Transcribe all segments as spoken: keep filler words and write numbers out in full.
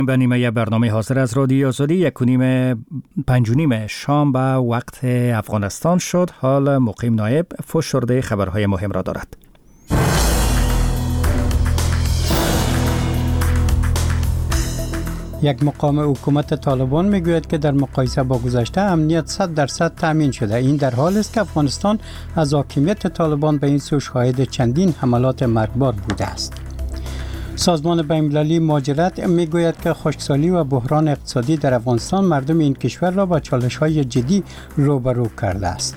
به نیمه برنامه حاضر از رادیو آزادی یک و نیم پنج و نیم شام به وقت افغانستان شد. حال مقیم نایب فشرده خبرهای مهم را دارد. یک مقام حکومت طالبان میگوید که در مقایسه با گذشته امنیت صد درصد تامین شده. این در حالی است که افغانستان از حاکمیت طالبان به این سو شاهد چندین حملات مرگبار بوده است. سازمان بین‌المللی مهاجرت میگوید که خشکسالی و بحران اقتصادی در افغانستان مردم این کشور را با چالش‌های جدی روبرو کرده است.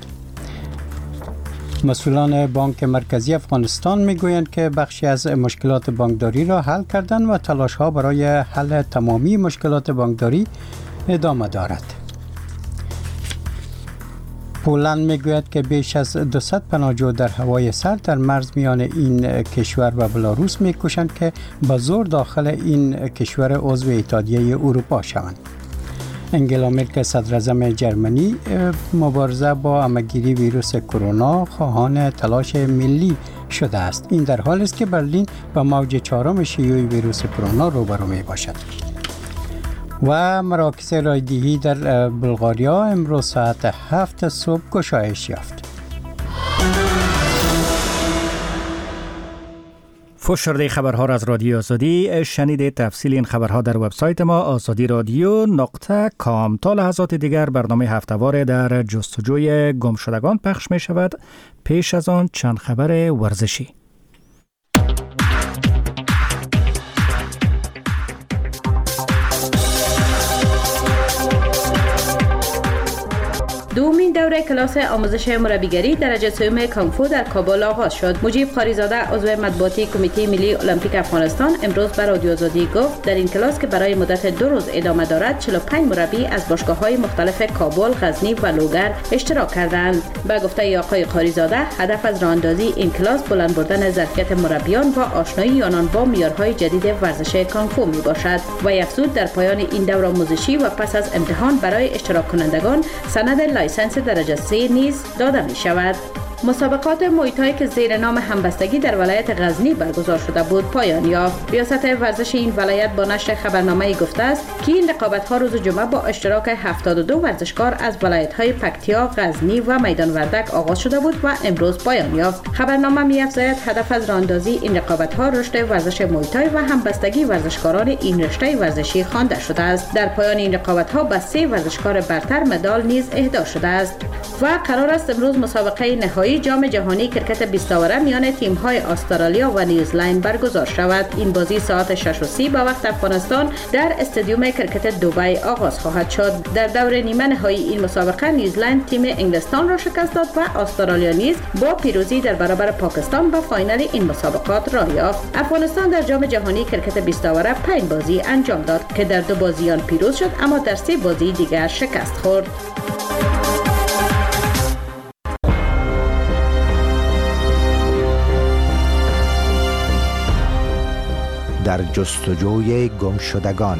مسئولان بانک مرکزی افغانستان میگویند که بخشی از مشکلات بانکداری را حل کردند و تلاش‌ها برای حل تمامی مشکلات بانکداری ادامه دارد. پولند میگوید که بیش از دویست پناهجو در هوای سر در مرز میان این کشور و بلاروس میکوشند که به زور داخل این کشور عضو اتحادیه اروپا شوند. انگلا مرکل صدراعظم جرمنی مبارزه با همه‌گیری ویروس کرونا خواهان تلاش ملی شده است. این در حالی است که برلین با موج چهارم شیوع ویروس کرونا روبرو می باشد. و مراکز رایدهی در بلغاریا امروز ساعت هفت صبح گشایش یافت. فشرده خبرها را از رادیو آزادی شنیدید. تفصیل این خبرها در وبسایت ما آزادی رادیو نقطه کام. تا لحظات دیگر برنامه هفته‌وار در جستجوی گمشدگان پخش می شود. پیش از آن چند خبر ورزشی. دومین دوره کلاس آموزش مربیگری درجه سوم کانگفو در کابل آغاز شد. مجیب خاریزاده عضو مطبوعاتی کمیته ملی المپیک افغانستان امروز به رادیو آزادی گفت در این کلاس که برای مدت دو روز ادامه دارد چهل و پنج مربی از باشگاه‌های مختلف کابل، غزنی و لوگر اشتراک کردند. به گفته آقای خاریزاده هدف از راه‌اندازی این کلاس بلند بردن ظرفیت مربیان و آشنایی آنان با معیارهای جدید ورزش کانگفو میباشد و افزود در پایان این دوره آموزشی و پس از امتحان برای اشتراک کنندگان سند لایسنس درجه سه نیز داده می شود. مسابقات مویتای که زیر نام همبستگی در ولایت غزنی برگزار شده بود پایان یافت. ریاست ورزش این ولایت با نشر خبرنامه‌ای گفته است که این رقابت‌ها روز جمعه با اشتراک هفتاد و دو ورزشکار از ولایت‌های پکتیا، غزنی و میدان وردک آغاز شده بود و امروز پایان یافت. خبرنامه می‌افزاید هدف از راه‌اندازی این رقابت‌ها رشد ورزش مویتای و همبستگی ورزشکاران این رشته ورزشی خوانده شده است. در پایان این رقابت‌ها به سه ورزشکار برتر مدال نیز اهدا شده است و قرار است امروز مسابقه نهایی جام جهانی کرکت بیست اوره میان تیم‌های استرالیا و نیوزلند برگزار شود. این بازی ساعت شش و سی به وقت افغانستان در استادیوم کرکت دبی آغاز خواهد شد. در دور نیمه نهایی این مسابقه نیوزلند تیم انگلستان را شکست داد و استرالیا نیز با پیروزی در برابر پاکستان به فاینال این مسابقات راه یافت. افغانستان در جام جهانی کرکت بیست اوره پنج بازی انجام داد که در دو بازیان پیروز شد اما در سه بازی دیگر شکست خورد. در جستجوی گمشدگان.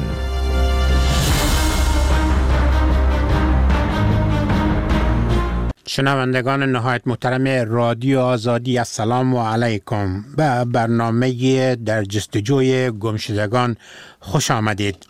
شنوندگان نهایت محترم رادیو آزادی، السلام علیکم. به برنامه در جستجوی گمشدگان خوش آمدید.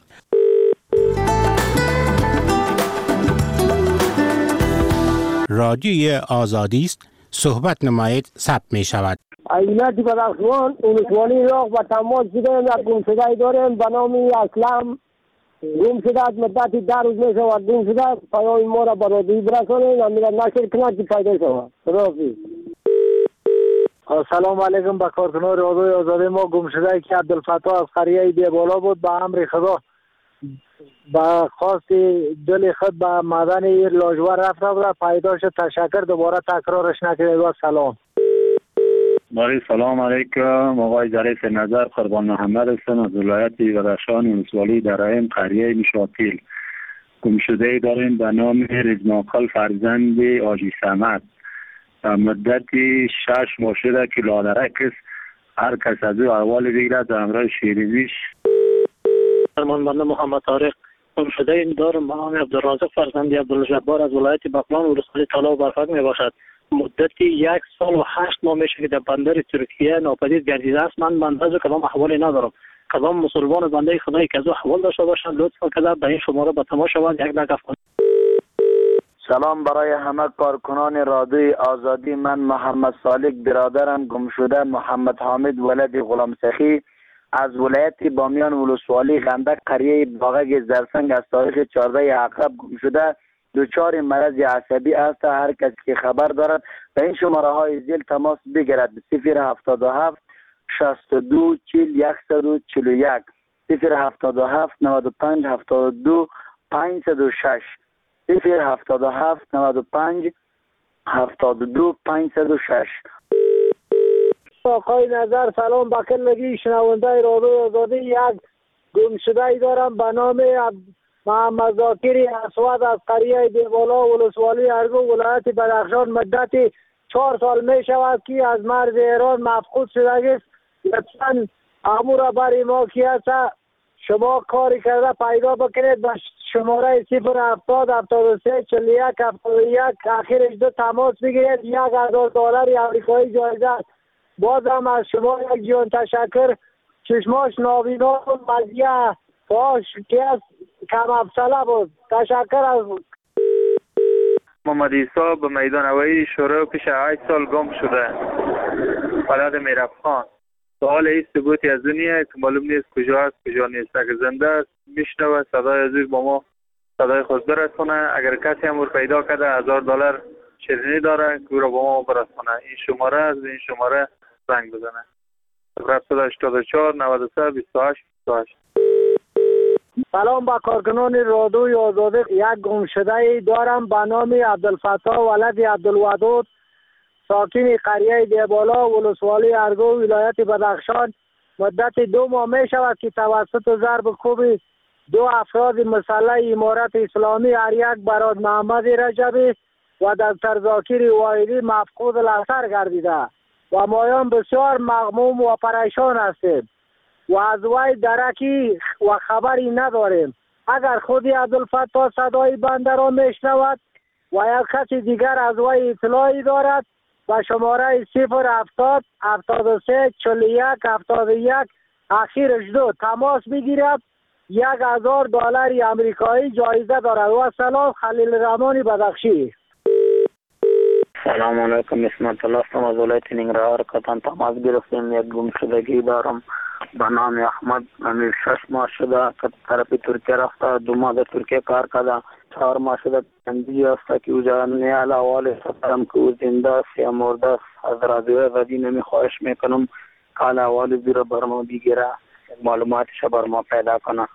رادیوی آزادی است، صحبت نمایید ثبت می شود. ایالت بدخشان ولسوالی راغ و تماس شده یک گمشده داریم به نام اسلم. گم شده از مدت ده روز می شود گم شده. پیام ما را به رادیو برسانید و میره نشر کنند که پیدا شود. خداحافظ. السلام علیکم. به کارکنان رادیوی آزادی ما گم شده که عبدالفتاح از قریه دیبالا بود به امر خدا با خواست دل خود به مدن ایر لاجور رفت و پیدا شد. تشکر، دوباره تکرارش نکنید و سلام. بله سلام علیکم. آقای ظریف نظر قربان محمد هستم از ولایت بدخشان ولسوالی درایم قریه میشاپیل. گمشده داریم به نام رزماقل فرزند آجی صمد. مدتی شش ماه شده که لادرک است. هر کس از او احوال بگیرد در امرای شیرینیش. فرمان بنده محمد طارق گمشده این دارم به نام عبدالرازق فرزند عبدالجبار از ولایت بغلان ولسوالی طلا و برفک می باشد. مدتی یک سال و هشت ماه میشه که در بندر ترکیه ناپدید گردیده است. من بنده از کلام احوالی ندارم. کدام مسلمان بنده خدایی که از او حوال داشته باشد لطفا کرده به این شماره به تماس شوند. یک دقیقه کنید. سلام برای همه کارکنان رادیوی آزادی. من محمد صالح برادرم گم شده محمد حامد ولد غلام سخی از ولایت بامیان ولسوالی غندک قریه باغک زرسنگ از تاریخ چهارده عقرب گم شده. دچار مرض عصبی است. هر کسی که خبر دارد به این شماره های زیل تماس بگیرد. صفر هفتاد و هفت شصت و دو چهل صد و چهل و یک صفر هفتاد و هفت نود و پنج هفتاد و دو پانصد و شش صفر هفتاد و هفت نود و پنج هفتاد و دو پانصد و شش. آقای نظر سلام با کلگی شنونده رادیو آزادی. یک گم شده ای دارم به نام محمد ذاکری اسود از قریه دیوالا ولسوالی ارگو ولایت بدخشان. مدت چهار سال می شود که از مرز ایران مفقود شده است. لطفاً امور برای ما که است شما کاری کرده پیدا بکنید. به شماره صفر هفتاد هفتاد و سه چهل و یک هفتاد و یک آخرش دو تماس بگیرید. یک هزار دلار آمریکایی جایزه است. بازم از شما یک جان تشکر. چشماش نابینا و مزیه فاش که از کم افسله بود. تشکر از محمد عیسی به میدان هوایی شروع پیش هشت سال گم شده. بلد میرفخان. سوال این ثبوتی از دنیا که معلوم نیست کجا است کجا نیست. اگر زنده است میشنوه صدای از با ما صدای خود برسونه. اگر کسی هم پیدا کرده هزار دلار شیرینی داره که رو با ما برسونه. این شماره از این شماره زنگ بزنه. صفر هشتاد و چهار نود و سه بیست و هشت بیست و هشت. سلام با کارکنان رادیوی آزادی. یک گم شده ای دارم به نام عبدالفتاح ولد عبدالودود ساکن قریه دیبالا ولسوالی ارگو ولایت بدخشان. مدت دو ماه می شود که توسط ضرب کوب دو افراد مسلح امارت اسلامی هر یک براد محمد رجبی و دکتر ذاکر وایلی مفقود الاثر گردیده و مایان بسیار مغموم و پریشان هستیم و از وی درکی و خبری نداریم. اگر خودی عبدالفتاح صدای بنده را میشنود و یک کسی دیگر از وی اطلاعی دارد و شماره صفر هفتاد هفتاد و سه چهل و یک هفتاد و یک آخرش دو تماس بگیرد. یک هزار دلار آمریکایی جایزه دارد. و سلام خلیل رحمانی بدخشی. سلام علیکم. اسمت الله هستم از ولایت ننگرهار. کتان تماس گرفتیم. یک گم شدگی دارم به نام احمد. امیر شش ماه شده که طرف ترکیه رفته. دو ماه در ترکیه کار کرده. چهار ماه شده تنبیه است که اوجا نیال اول سفرم که او زنده است یا مرده است. از رادیو آزادی نمی خواهش میکنم حال اول زیر برما بگیره معلوماتش بر ما پیدا کنه.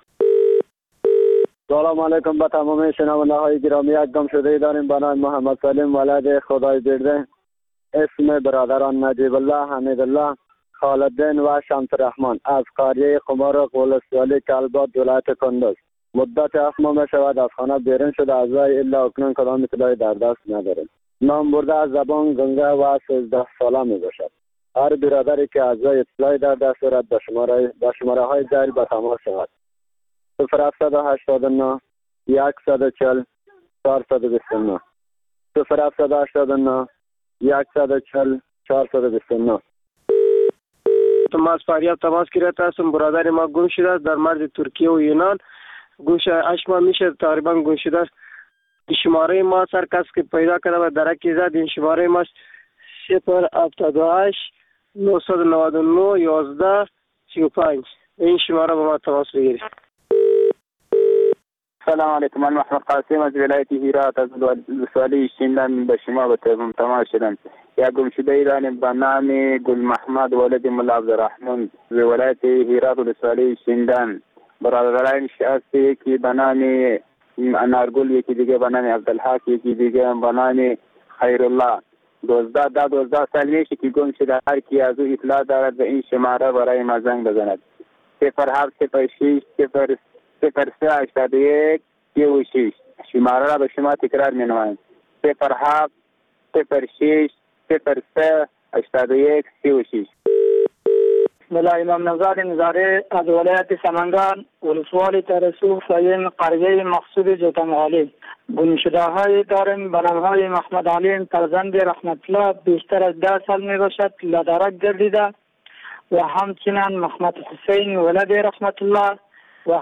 سلام علیکم به تمام شنونده های گرامی. یک گم شده داریم به نام محمد سلیم ولد خدای برده. اسم برادران نجیب الله حمید الله خالدین و شمس رحمان از قریه قمار ولسوالی کلبات ولایت کندز. مدت هفت ماه می شود از خانه بیرون شده. از وی الا اکنون کدام اطلاعی در دست نداریم. نام برده از زبان گنگه و سیزده ساله می باشد. هر برادری که از وی اطلاعی در دست دارد به شماره به شماره های ذیل به تماس شود. صفر هفتصد و هشتاد و نه صد و چهل چهارصد و بیست و نه صفر هفتصد و هشتاد و نه صد و چهل چهارصد و بیست و نه. تو از فریاب تماس گرفته هستم. برادر ما گم شده است در مرز ترکیه و یونان. گم شده هشت ماه میشه تقریبا گم شده است. این شماره ما سر کس که پیدا کرده و درکی زد. این شماره ما صفر هفتاد و هشت نهصد و نود و نه یازده سی و پنج. این شماره با ما تماس بگیرید. سلام علیکم. من محمد قاسم از ولایت هرات از ولسوالی شیندان به شما به تماس شدم. یک گم شده ای داریم به نام گل محمد ولد ملا عبدالرحمن از ولایت هرات ولسوالی شیندان. برادرانش هست یکی به نام انارگل، یکی دیگه به نام عبدالحق، یکی دیگه به نام خیرالله. دوزده دا دوزده سال میشه که گم شده. هر کی از او اطلاع دارد به این شماره برای ما زنگ بزند. صفر هفت صفر شش صفر صفر سه هشتاد و یک سی و شش. شماره را به شما تکرار می نمایم. صفر هفت صفر شش صفر سه هشتاد و یک سی و شش. بسم الله. امام نوزاد نظاری از ولایت سمنگان ولسوالی ترسو سین قریه مقصود جوتمغالی. گم شده های داریم به نام های محمد علیم فرزند رحمت الله. بیشتر از ده سال می باشد لدرک گردیده و همچنین محمد حسین ولد رحمت الله